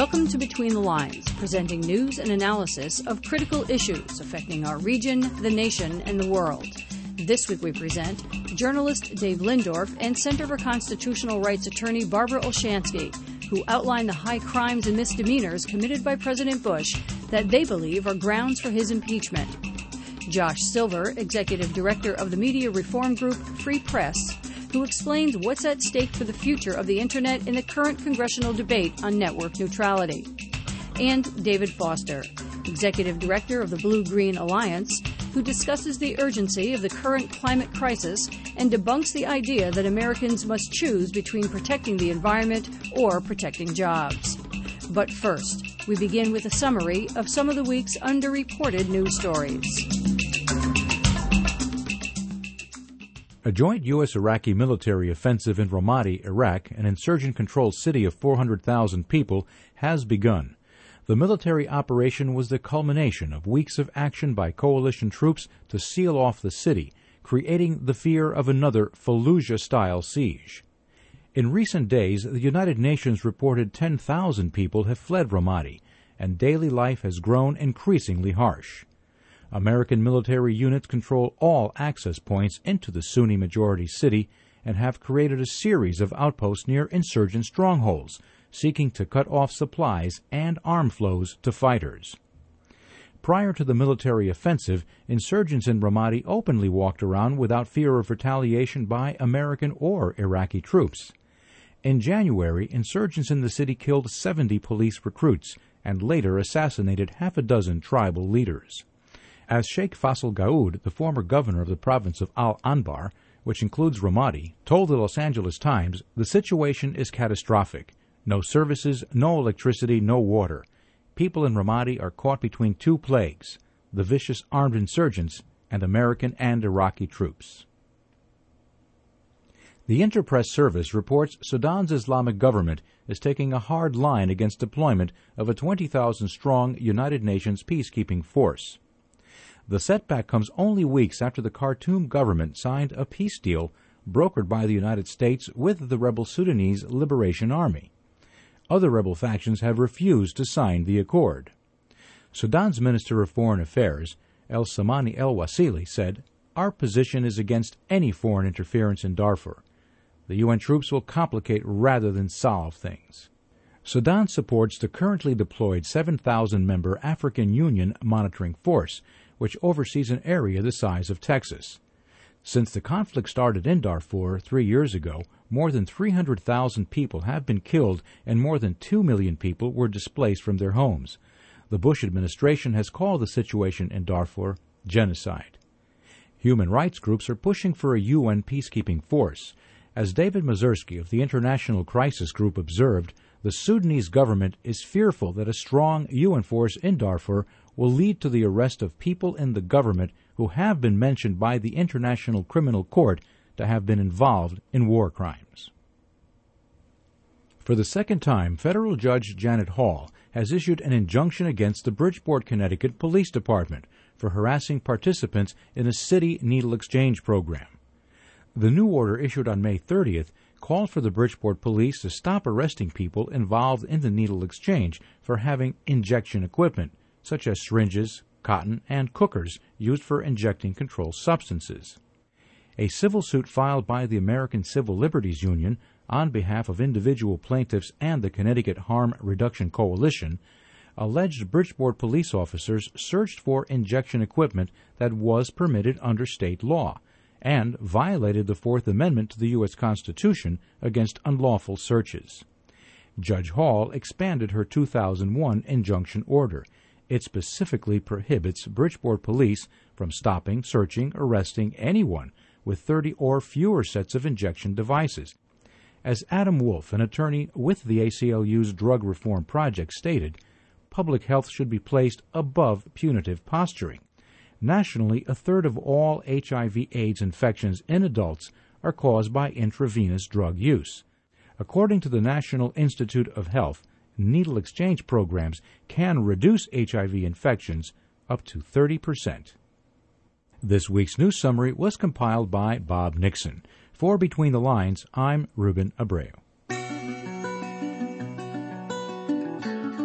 Welcome to Between the Lines, presenting news and analysis of critical issues affecting our region, the nation, and the world. This week we present journalist Dave Lindorf and Center for Constitutional Rights attorney Barbara Olshansky, who outline the high crimes and misdemeanors committed by President Bush that they believe are grounds for his impeachment. Josh Silver, executive director of the media reform group Free Press, who explains what's at stake for the future of the Internet in the current congressional debate on network neutrality. And David Foster, executive director of the Blue-Green Alliance, who discusses the urgency of the current climate crisis and debunks the idea that Americans must choose between protecting the environment or protecting jobs. But first, we begin with a summary of some of the week's underreported news stories. A joint U.S.-Iraqi military offensive in Ramadi, Iraq, an insurgent-controlled city of 400,000 people, has begun. The military operation was the culmination of weeks of action by coalition troops to seal off the city, creating the fear of another Fallujah-style siege. In recent days, the United Nations reported 10,000 people have fled Ramadi, and daily life has grown increasingly harsh. American military units control all access points into the Sunni-majority city and have created a series of outposts near insurgent strongholds, seeking to cut off supplies and arm flows to fighters. Prior to the military offensive, insurgents in Ramadi openly walked around without fear of retaliation by American or Iraqi troops. In January, insurgents in the city killed 70 police recruits and later assassinated half a dozen tribal leaders. As Sheikh Faisal Ghaoud, the former governor of the province of Al-Anbar, which includes Ramadi, told the Los Angeles Times, the situation is catastrophic. No services, no electricity, no water. People in Ramadi are caught between two plagues, the vicious armed insurgents and American and Iraqi troops. The Interpress Service reports Sudan's Islamic government is taking a hard line against deployment of a 20,000-strong United Nations peacekeeping force. The setback comes only weeks after the Khartoum government signed a peace deal brokered by the United States with the rebel Sudanese Liberation Army. Other rebel factions have refused to sign the accord. Sudan's Minister of Foreign Affairs, El Samani El Wasili, said, "Our position is against any foreign interference in Darfur. The UN troops will complicate rather than solve things." Sudan supports the currently deployed 7,000-member African Union Monitoring Force, which oversees an area the size of Texas. Since the conflict started in Darfur 3 years ago, more than 300,000 people have been killed and more than 2 million people were displaced from their homes. The Bush administration has called the situation in Darfur genocide. Human rights groups are pushing for a UN peacekeeping force. As David Mazursky of the International Crisis Group observed, the Sudanese government is fearful that a strong UN force in Darfur will lead to the arrest of people in the government who have been mentioned by the International Criminal Court to have been involved in war crimes. For the second time, federal judge Janet Hall has issued an injunction against the Bridgeport, Connecticut Police Department for harassing participants in a city needle exchange program. The new order issued on May 30th called for the Bridgeport police to stop arresting people involved in the needle exchange for having injection equipment, such as syringes, cotton, and cookers used for injecting controlled substances. A civil suit filed by the American Civil Liberties Union on behalf of individual plaintiffs and the Connecticut Harm Reduction Coalition alleged Bridgeport police officers searched for injection equipment that was permitted under state law and violated the Fourth Amendment to the U.S. Constitution against unlawful searches. Judge Hall expanded her 2001 injunction order. It specifically prohibits Bridgeport police from stopping, searching, arresting anyone with 30 or fewer sets of injection devices. As Adam Wolf, an attorney with the ACLU's Drug Reform Project, stated, public health should be placed above punitive posturing. Nationally, a third of all HIV/AIDS infections in adults are caused by intravenous drug use. According to the National Institute of Health, needle exchange programs can reduce HIV infections up to 30%. This week's news summary was compiled by Bob Nixon. For Between the Lines, I'm Ruben Abreu.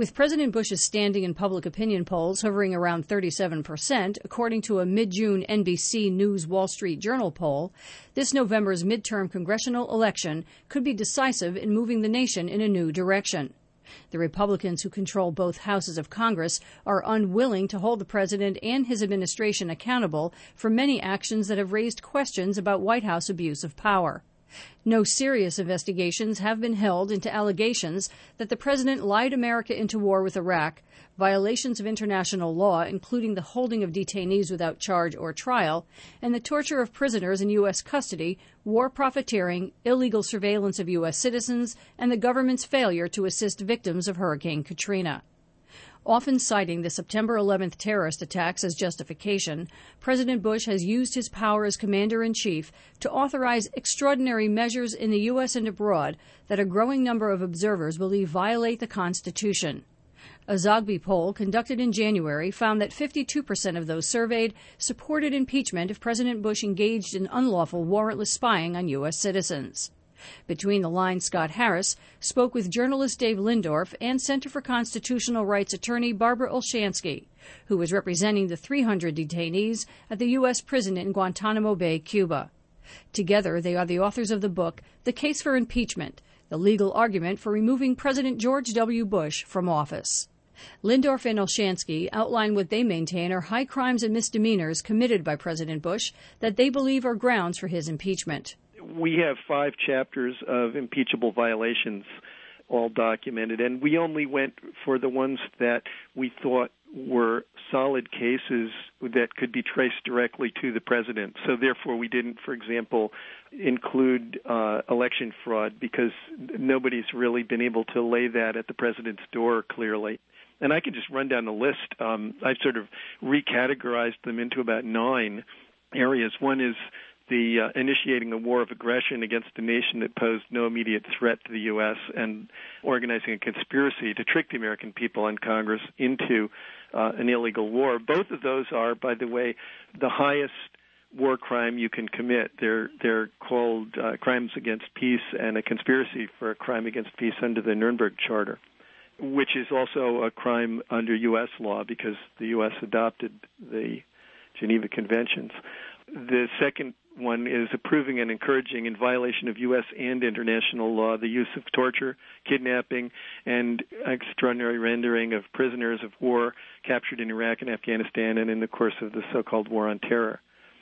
With President Bush's standing in public opinion polls hovering around 37%, according to a mid-June NBC News Wall Street Journal poll, this November's midterm congressional election could be decisive in moving the nation in a new direction. The Republicans who control both houses of Congress are unwilling to hold the president and his administration accountable for many actions that have raised questions about White House abuse of power. No serious investigations have been held into allegations that the president lied America into war with Iraq, violations of international law, including the holding of detainees without charge or trial, and the torture of prisoners in U.S. custody, war profiteering, illegal surveillance of U.S. citizens, and the government's failure to assist victims of Hurricane Katrina. Often citing the September 11th terrorist attacks as justification, President Bush has used his power as commander-in-chief to authorize extraordinary measures in the U.S. and abroad that a growing number of observers believe violate the Constitution. A Zogby poll conducted in January found that 52% of those surveyed supported impeachment if President Bush engaged in unlawful warrantless spying on U.S. citizens. Between the lines, Scott Harris spoke with journalist Dave Lindorf and Center for Constitutional Rights attorney Barbara Olshansky, who was representing the 300 detainees at the U.S. prison in Guantanamo Bay, Cuba. Together, they are the authors of the book, The Case for Impeachment, the legal argument for removing President George W. Bush from office. Lindorf and Olshansky outline what they maintain are high crimes and misdemeanors committed by President Bush that they believe are grounds for his impeachment. We have 5 chapters of impeachable violations all documented, and we only went for the ones that we thought were solid cases that could be traced directly to the president. So therefore we didn't, for example, include election fraud because nobody's really been able to lay that at the president's door clearly. And I could just run down the list. I've sort of recategorized them into about 9 areas. One is the initiating a war of aggression against a nation that posed no immediate threat to the U.S. and organizing a conspiracy to trick the American people and Congress into an illegal war. Both of those are, by the way, the highest war crime you can commit. They're called crimes against peace and a conspiracy for a crime against peace under the Nuremberg Charter, which is also a crime under U.S. law because the U.S. adopted the Geneva Conventions. The second one is approving and encouraging, in violation of U.S. and international law, the use of torture, kidnapping, and extraordinary rendering of prisoners of war captured in Iraq and Afghanistan and in the course of the so-called War on Terror.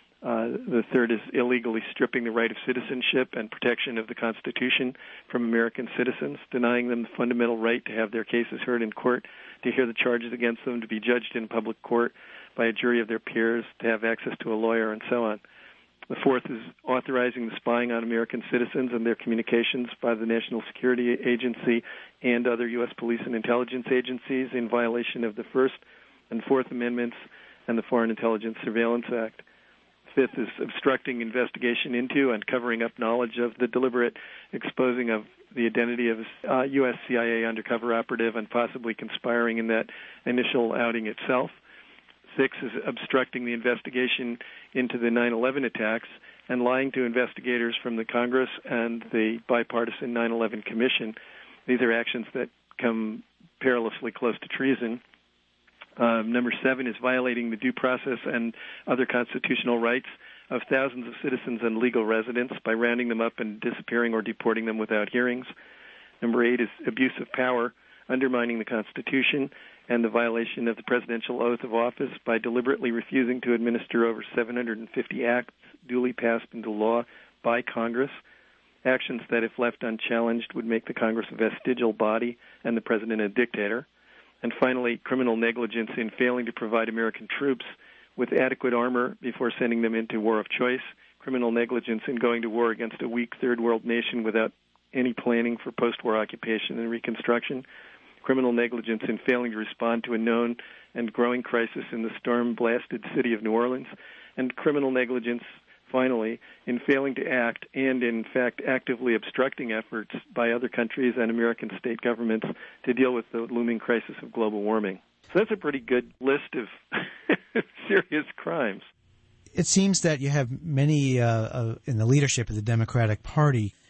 The third is illegally stripping the right of citizenship and protection of the Constitution from American citizens, denying them the fundamental right to have their cases heard in court, to hear the charges against them, to be judged in public court by a jury of their peers, to have access to a lawyer, and so on. The fourth is authorizing the spying on American citizens and their communications by the National Security Agency and other U.S. police and intelligence agencies in violation of the First and Fourth Amendments and the Foreign Intelligence Surveillance Act. Fifth is obstructing investigation into and covering up knowledge of the deliberate exposing of the identity of a U.S. CIA undercover operative and possibly conspiring in that initial outing itself. 6 is obstructing the investigation into the 9/11 attacks and lying to investigators from the Congress and the bipartisan 9/11 Commission. These are actions that come perilously close to treason. Number 7 is violating the due process and other constitutional rights of thousands of citizens and legal residents by rounding them up and disappearing or deporting them without hearings. Number 8 is abuse of power, undermining the Constitution and the violation of the presidential oath of office by deliberately refusing to administer over 750 acts duly passed into law by Congress, actions that, if left unchallenged, would make the Congress a vestigial body and the president a dictator. And finally, criminal negligence in failing to provide American troops with adequate armor before sending them into war of choice, criminal negligence in going to war against a weak third world nation without any planning for post-war occupation and reconstruction, criminal negligence in failing to respond to a known and growing crisis in the storm-blasted city of New Orleans, and criminal negligence, finally, in failing to act and, in fact, actively obstructing efforts by other countries and American state governments to deal with the looming crisis of global warming. So that's a pretty good list of serious crimes. It seems that you have many in the leadership of the Democratic Party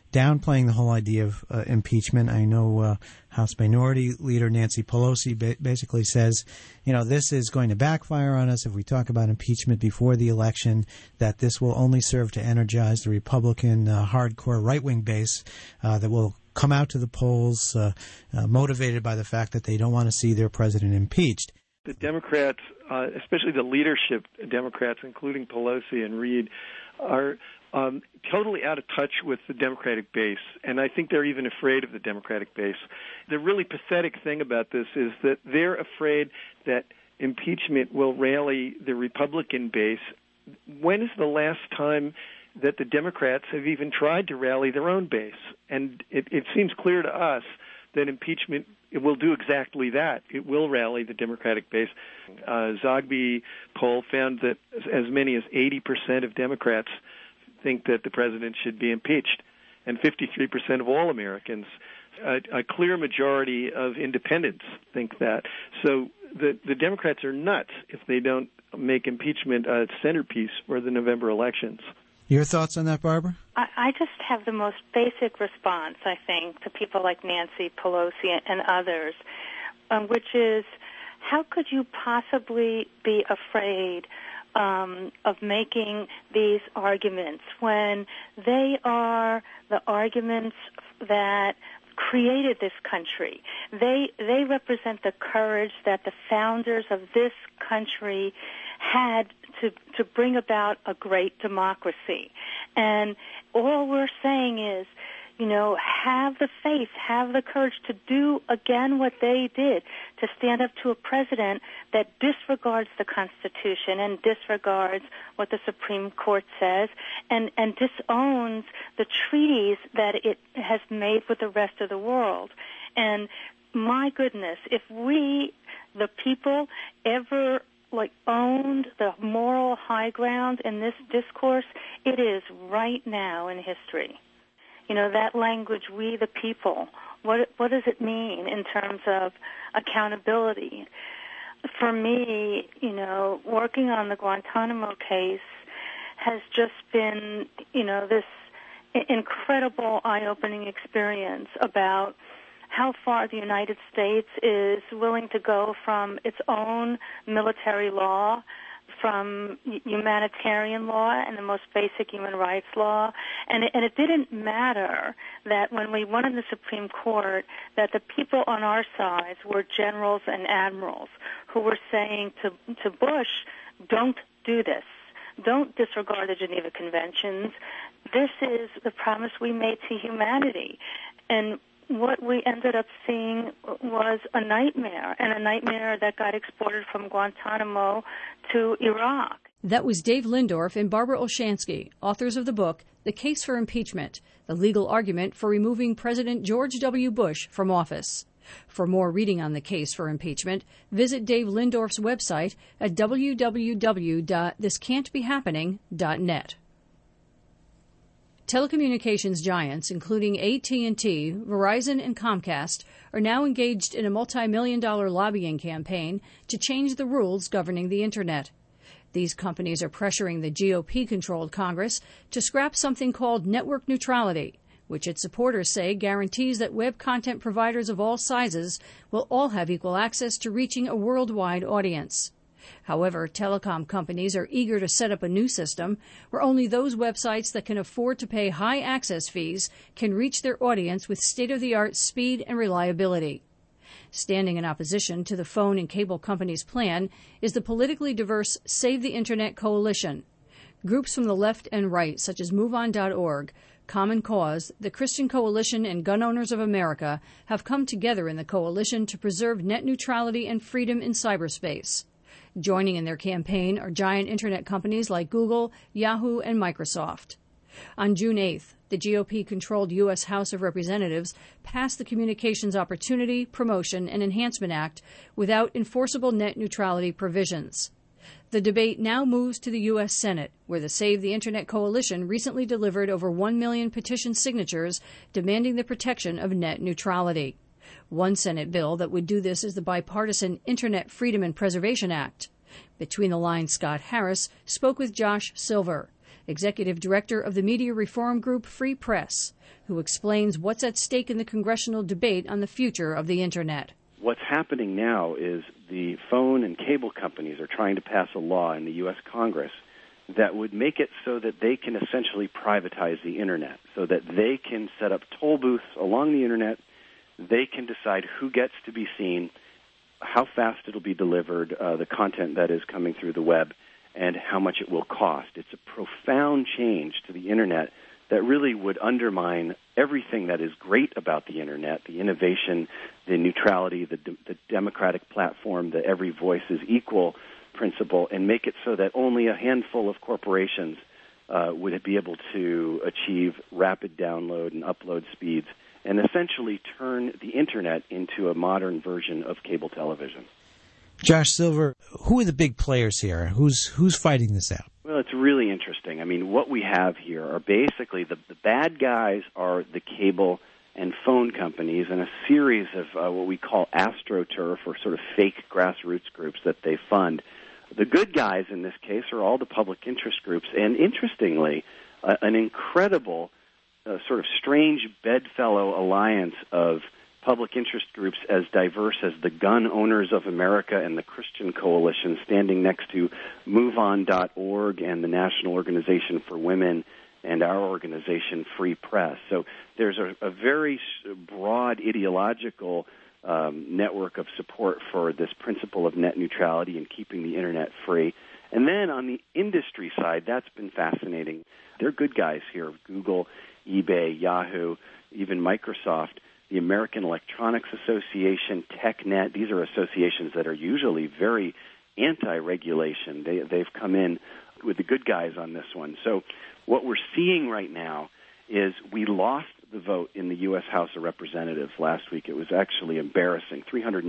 downplaying the whole idea of impeachment. I know House Minority Leader Nancy Pelosi basically says, this is going to backfire on us if we talk about impeachment before the election, that this will only serve to energize the Republican hardcore right-wing base that will come out to the polls motivated by the fact that they don't want to see their president impeached. The Democrats, especially the leadership Democrats, including Pelosi and Reid, are totally out of touch with the Democratic base, and I think they're even afraid of the Democratic base. The really pathetic thing about this is that they're afraid that impeachment will rally the Republican base. When is the last time that the Democrats have even tried to rally their own base? And it seems clear to us that impeachment will do exactly that. It will rally the Democratic base. Zogby poll found that as many as 80% of Democrats think that the president should be impeached, and 53% of all Americans. A clear majority of independents think that. So the Democrats are nuts if they don't make impeachment a centerpiece for the November elections. Your thoughts on that, Barbara? I just have the most basic response, I think, to people like Nancy Pelosi and others, which is, how could you possibly be afraid of making these arguments when they are the arguments that created this country? They represent the courage that the founders of this country had to bring about a great democracy. And all we're saying is, have the faith, have the courage to do again what they did, to stand up to a president that disregards the Constitution and disregards what the Supreme Court says and disowns the treaties that it has made with the rest of the world. And my goodness, if we, the people, ever owned the moral high ground in this discourse, it is right now in history. That language, we the people, what does it mean in terms of accountability? For me, working on the Guantanamo case has just been, this incredible eye-opening experience about how far the United States is willing to go from its own military law, from humanitarian law and the most basic human rights law. And it didn't matter that when we won in the Supreme Court that the people on our side were generals and admirals who were saying to Bush, don't do this. Don't disregard the Geneva Conventions. This is the promise we made to humanity. And what we ended up seeing was a nightmare, and a nightmare that got exported from Guantanamo to Iraq. That was Dave Lindorf and Barbara Olshansky, authors of the book, The Case for Impeachment, the legal argument for removing President George W. Bush from office. For more reading on the case for impeachment, visit Dave Lindorf's website at www.thiscan'tbehappening.net. Telecommunications giants, including AT&T, Verizon, and Comcast, are now engaged in a multi-million-dollar lobbying campaign to change the rules governing the Internet. These companies are pressuring the GOP-controlled Congress to scrap something called network neutrality, which its supporters say guarantees that web content providers of all sizes will all have equal access to reaching a worldwide audience. However, telecom companies are eager to set up a new system where only those websites that can afford to pay high access fees can reach their audience with state-of-the-art speed and reliability. Standing in opposition to the phone and cable companies' plan is the politically diverse Save the Internet Coalition. Groups from the left and right, such as MoveOn.org, Common Cause, the Christian Coalition, and Gun Owners of America have come together in the coalition to preserve net neutrality and freedom in cyberspace. Joining in their campaign are giant Internet companies like Google, Yahoo, and Microsoft. On June 8th, the GOP-controlled U.S. House of Representatives passed the Communications Opportunity, Promotion, and Enhancement Act without enforceable net neutrality provisions. The debate now moves to the U.S. Senate, where the Save the Internet Coalition recently delivered over 1 million petition signatures demanding the protection of net neutrality. One Senate bill that would do this is the bipartisan Internet Freedom and Preservation Act. Between the Lines, Scott Harris spoke with Josh Silver, Executive Director of the media reform group Free Press, who explains what's at stake in the congressional debate on the future of the Internet. What's happening now is the phone and cable companies are trying to pass a law in the U.S. Congress that would make it so that they can essentially privatize the Internet, so that they can set up toll booths along the Internet. They can decide who gets to be seen, how fast it'll be delivered, the content that is coming through the web, and how much it will cost. It's a profound change to the Internet that really would undermine everything that is great about the Internet, the innovation, the neutrality, the democratic platform, the every voice is equal principle, and make it so that only a handful of corporations would be able to achieve rapid download and upload speeds and essentially turn the Internet into a modern version of cable television. Josh Silver, who are the big players here? Who's fighting this out? Well, it's really interesting. I mean, what we have here are basically the bad guys are the cable and phone companies and a series of what we call AstroTurf, or sort of fake grassroots groups that they fund. The good guys in this case are all the public interest groups, and interestingly, an incredible sort of strange bedfellow alliance of public interest groups as diverse as the Gun Owners of America and the Christian Coalition, standing next to MoveOn.org and the National Organization for Women and our organization, Free Press. So there's a very broad ideological network of support for this principle of net neutrality and keeping the Internet free. And then on the industry side, that's been fascinating. They're good guys here: Google, eBay, Yahoo, even Microsoft, the American Electronics Association, TechNet. These are associations that are usually very anti-regulation. They've come in with the good guys on this one. So what we're seeing right now is we lost the vote in the U.S. House of Representatives last week. It was actually embarrassing,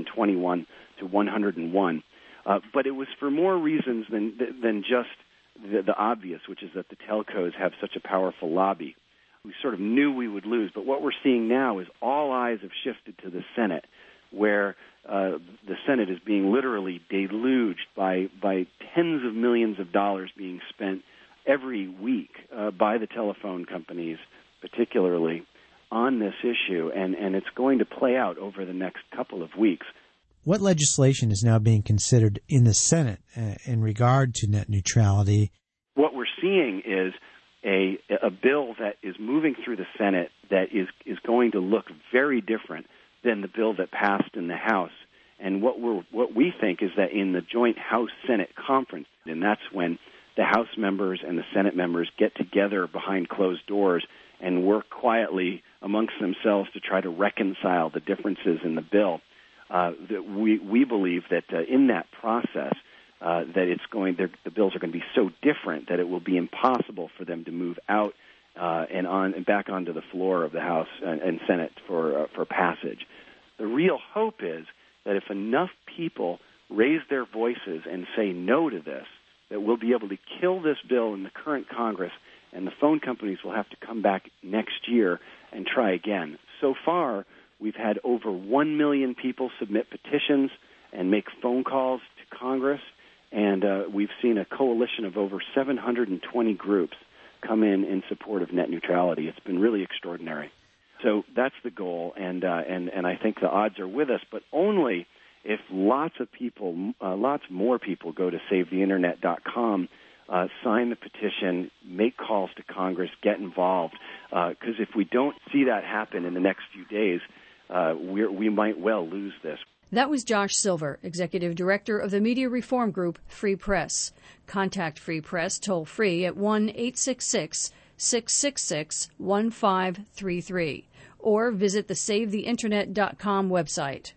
321 to 101. But it was for more reasons than just the obvious, which is that the telcos have such a powerful lobby. We sort of knew we would lose, but what we're seeing now is all eyes have shifted to the Senate, where the Senate is being literally deluged by tens of millions of dollars being spent every week by the telephone companies, particularly, on this issue, and it's going to play out over the next couple of weeks. What legislation is now being considered in the Senate in regard to net neutrality? What we're seeing is a bill that is moving through the Senate that is going to look very different than the bill that passed in the House. And what we think is that in the joint House-Senate conference, and that's when the House members and the Senate members get together behind closed doors and work quietly amongst themselves to try to reconcile the differences in the bill, that we believe that in that process, that the bills are going to be so different that it will be impossible for them to move out and back onto the floor of the House and Senate for passage. The real hope is that if enough people raise their voices and say no to this, that we'll be able to kill this bill in the current Congress, and the phone companies will have to come back next year and try again. So far, we've had over 1 million people submit petitions and make phone calls to Congress, and we've seen a coalition of over 720 groups come in support of net neutrality. It's been really extraordinary. So that's the goal, and I think the odds are with us, but only if lots more people go to SaveTheInternet.com, sign the petition, make calls to Congress, get involved, because if we don't see that happen in the next few days, we might well lose this. That was Josh Silver, Executive Director of the media reform group Free Press. Contact Free Press toll-free at 1-866-666-1533 or visit the SaveTheInternet.com website.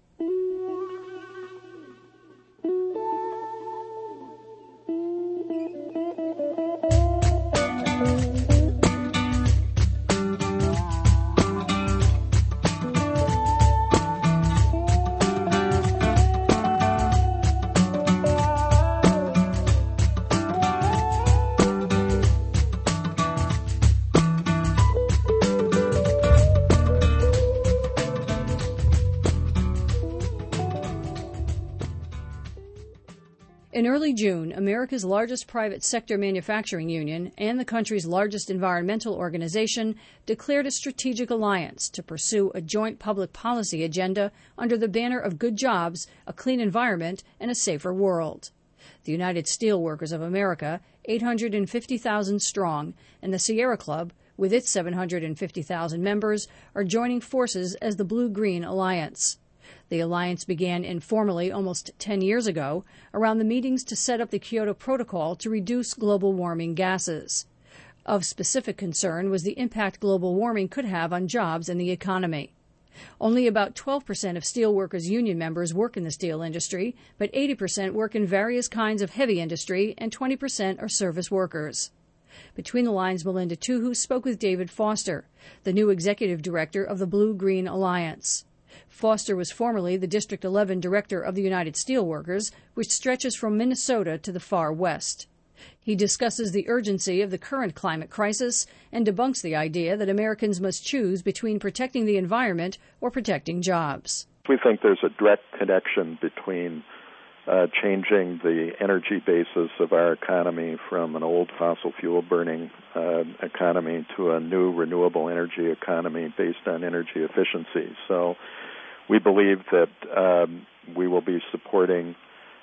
In early June, America's largest private sector manufacturing union and the country's largest environmental organization declared a strategic alliance to pursue a joint public policy agenda under the banner of good jobs, a clean environment, and a safer world. The United Steelworkers of America, 850,000 strong, and the Sierra Club, with its 750,000 members, are joining forces as the Blue-Green Alliance. The alliance began informally almost 10 years ago around the meetings to set up the Kyoto Protocol to reduce global warming gases. Of specific concern was the impact global warming could have on jobs and the economy. Only about 12% of steelworkers' union members work in the steel industry, but 80% work in various kinds of heavy industry and 20% are service workers. Between the lines, Melinda Tuhu spoke with David Foster, the new executive director of the Blue-Green Alliance. Foster was formerly the District 11 director of the United Steelworkers, which stretches from Minnesota to the far west. He discusses the urgency of the current climate crisis and debunks the idea that Americans must choose between protecting the environment or protecting jobs. We think there's a direct connection between changing the energy basis of our economy from an old fossil fuel burning economy to a new renewable energy economy based on energy efficiency. So we believe that we will be supporting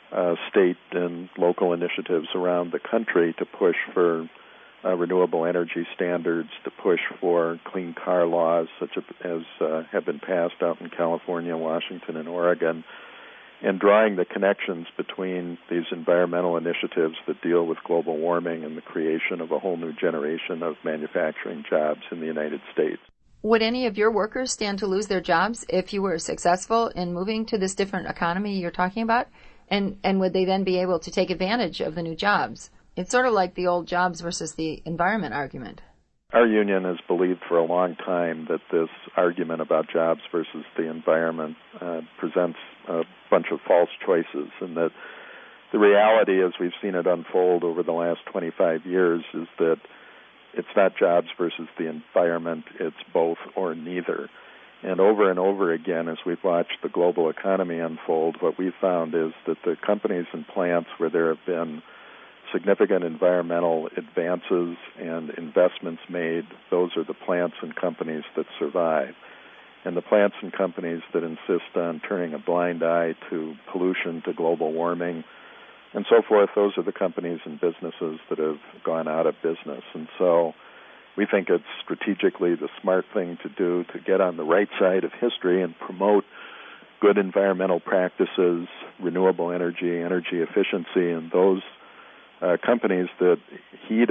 state and local initiatives around the country to push for renewable energy standards, to push for clean car laws such as have been passed out in California, Washington, and Oregon, and drawing the connections between these environmental initiatives that deal with global warming and the creation of a whole new generation of manufacturing jobs in the United States. Would any of your workers stand to lose their jobs if you were successful in moving to this different economy you're talking about? And would they then be able to take advantage of the new jobs? It's sort of like the old jobs versus the environment argument. Our union has believed for a long time that this argument about jobs versus the environment presents a bunch of false choices, and that the reality, as we've seen it unfold over the last 25 years, is that it's not jobs versus the environment, it's both or neither. And over again, as we've watched the global economy unfold, what we've found is that the companies and plants where there have been significant environmental advances and investments made, those are the plants and companies that survive. And the plants and companies that insist on turning a blind eye to pollution, to global warming, and so forth, those are the companies and businesses that have gone out of business. And so we think it's strategically the smart thing to do to get on the right side of history and promote good environmental practices, renewable energy, energy efficiency, and those companies that heed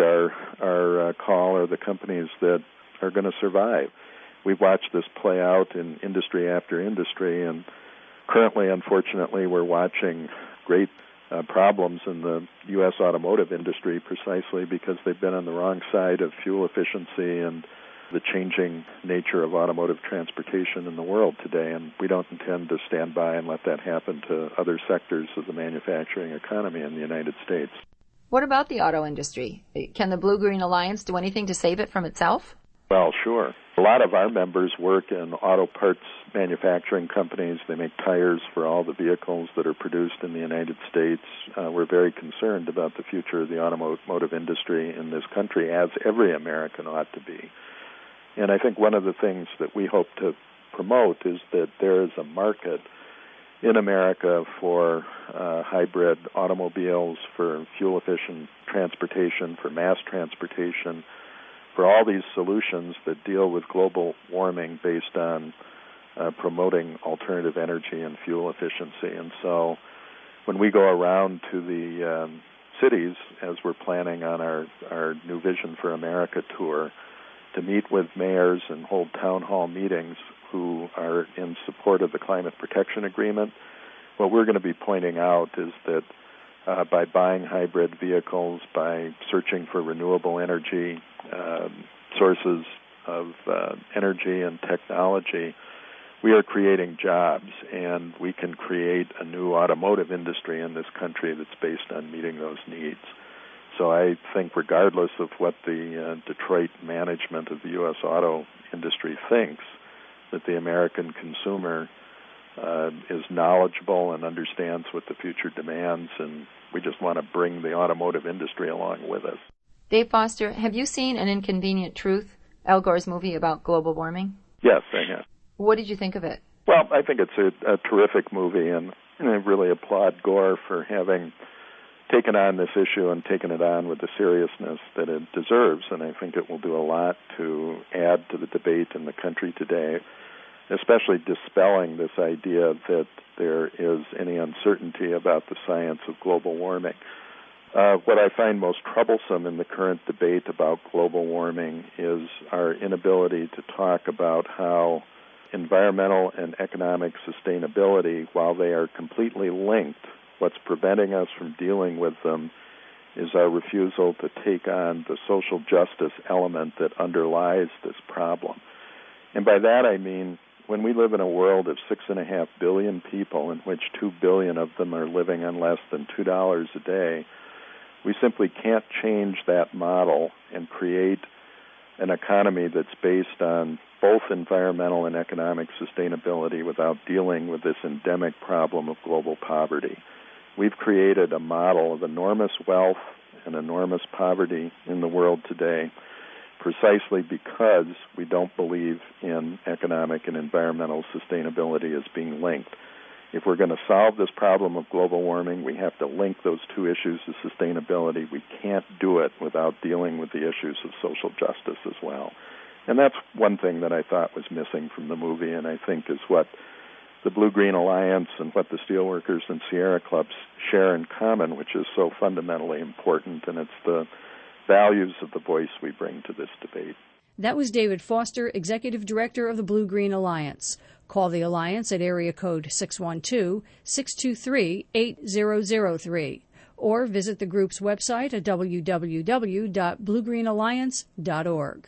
our call are the companies that are going to survive. We've watched this play out in industry after industry, and currently, unfortunately, we're watching great problems in the U.S. automotive industry precisely because they've been on the wrong side of fuel efficiency and the changing nature of automotive transportation in the world today, and we don't intend to stand by and let that happen to other sectors of the manufacturing economy in the United States. What about the auto industry? Can the Blue-Green Alliance do anything to save it from itself? Well, sure. A lot of our members work in auto parts manufacturing companies. They make tires for all the vehicles that are produced in the United States. We're very concerned about the future of the automotive industry in this country, as every American ought to be. And I think one of the things that we hope to promote is that there is a market in America for hybrid automobiles, for fuel-efficient transportation, for mass transportation, for all these solutions that deal with global warming based on promoting alternative energy and fuel efficiency. And so when we go around to the cities, as we're planning on our New Vision for America tour, to meet with mayors and hold town hall meetings who are in support of the Climate Protection Agreement, what we're going to be pointing out is that by buying hybrid vehicles, by searching for renewable energy sources of energy and technology, we are creating jobs, and we can create a new automotive industry in this country that's based on meeting those needs. So I think regardless of what the Detroit management of the U.S. auto industry thinks, that the American consumer is knowledgeable and understands what the future demands and We just want to bring the automotive industry along with us. Dave Foster, have you seen An Inconvenient Truth, Al Gore's movie about global warming? Yes, I have. What did you think of it? Well, I think it's a terrific movie, and I really applaud Gore for having taken on this issue and taken it on with the seriousness that it deserves, and I think it will do a lot to add to the debate in the country today, especially dispelling this idea that there is any uncertainty about the science of global warming. What I find most troublesome in the current debate about global warming is our inability to talk about how environmental and economic sustainability, while they are completely linked, what's preventing us from dealing with them is our refusal to take on the social justice element that underlies this problem. And by that I mean, when we live in a world of 6.5 billion people, in which 2 billion of them are living on less than $2 a day, we simply can't change that model and create an economy that's based on both environmental and economic sustainability without dealing with this endemic problem of global poverty. We've created a model of enormous wealth and enormous poverty in the world today precisely because we don't believe in economic and environmental sustainability as being linked. If we're going to solve this problem of global warming, we have to link those two issues of sustainability. We can't do it without dealing with the issues of social justice as well. And that's one thing that I thought was missing from the movie, and I think is what the Blue-Green Alliance and what the Steelworkers and Sierra Clubs share in common, which is so fundamentally important, and it's the values of the voice we bring to this debate. That was David Foster, Executive Director of the Blue-Green Alliance. Call the Alliance at area code 612-623-8003 or visit the group's website at www.bluegreenalliance.org.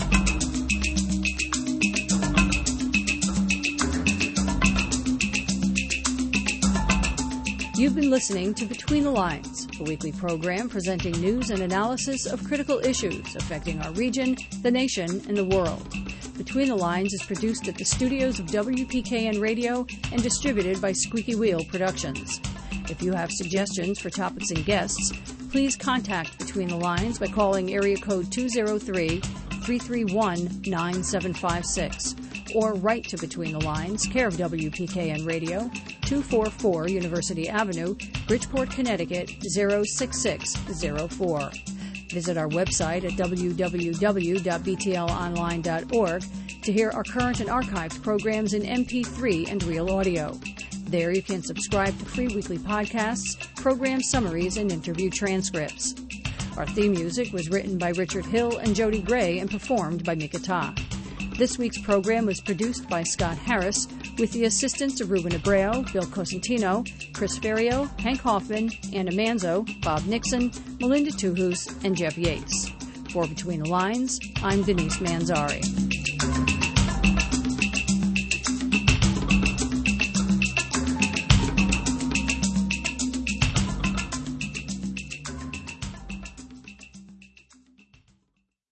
You've been listening to Between the Lines, a weekly program presenting news and analysis of critical issues affecting our region, the nation, and the world. Between the Lines is produced at the studios of WPKN Radio and distributed by Squeaky Wheel Productions. If you have suggestions for topics and guests, please contact Between the Lines by calling area code 203-331-9756 or write to Between the Lines, care of WPKN Radio, 244 University Avenue, Bridgeport, Connecticut, 06604. Visit our website at www.btlonline.org to hear our current and archived programs in MP3 and real audio. There you can subscribe to free weekly podcasts, program summaries, and interview transcripts. Our theme music was written by Richard Hill and Jody Gray and performed by Mika Ta. This week's program was produced by Scott Harris with the assistance of Ruben Abreu, Bill Cosentino, Chris Ferrio, Hank Hoffman, Anna Manzo, Bob Nixon, Melinda Tuhus, and Jeff Yates. For Between the Lines, I'm Denise Manzari.